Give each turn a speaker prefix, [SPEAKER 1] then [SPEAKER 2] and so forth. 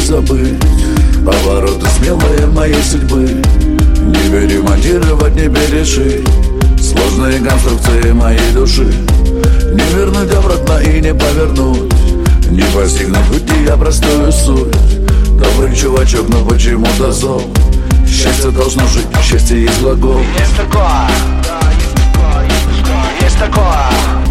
[SPEAKER 1] забыть повороты смелые моей судьбы. Не перемонтировать, не перешить сложные конструкции моей души. Не вернуть обратно и не повернуть, не постигнуть пути, а простую суть. Добрый чувачок, но почему-то зол. Счастье должно жить, счастье есть глагол.
[SPEAKER 2] Есть такое, есть такое.